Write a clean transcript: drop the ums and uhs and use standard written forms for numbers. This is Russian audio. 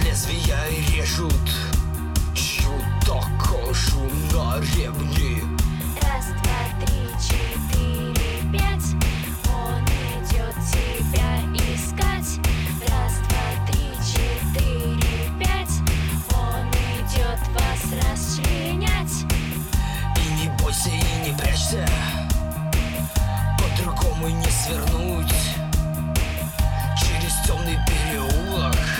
лезвия и режут чью-то кожу на ремни. Раз, два, три, четыре, пять. Он идет тебя искать. Раз, два, три, четыре, пять. Он идет вас расчленять. И не бойся, и не прячься, по-другому не свернуть через темный переулок.